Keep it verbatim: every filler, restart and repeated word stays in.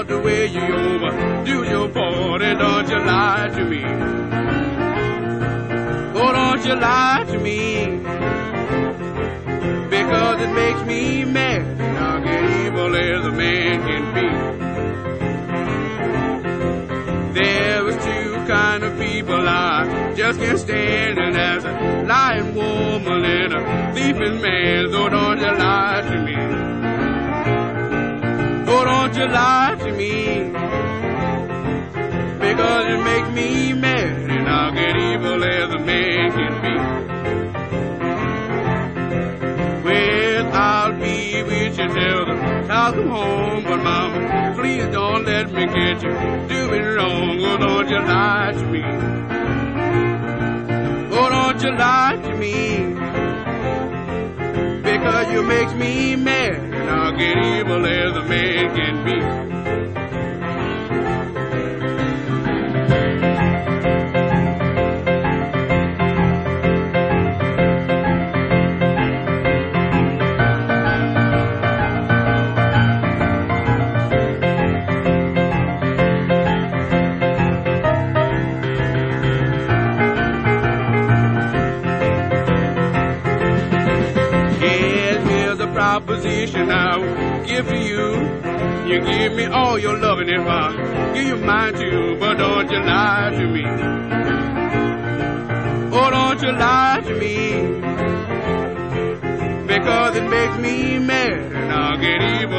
love the way you overdo your part, and don't you lie to me. Oh, don't you lie to me, because it makes me mad, and I'll get evil as a man can be. There was two kind of people I just can't stand, and that's a lying woman and a thieving man. So don't you lie to me. Oh, don't you lie to me, because it makes me mad, and I'll get evil as a man can be. Well, I'll be with you till the cows come home, but mama, please don't let me get you doing wrong. Oh, don't you lie to me. Oh, don't you lie to me, because you makes me mad, and I'll get evil as a man can be. Proposition I will give to you. You give me all your loving if I give you mine too, but don't you lie to me. Oh, don't you lie to me, because it makes me mad, and I'll get evil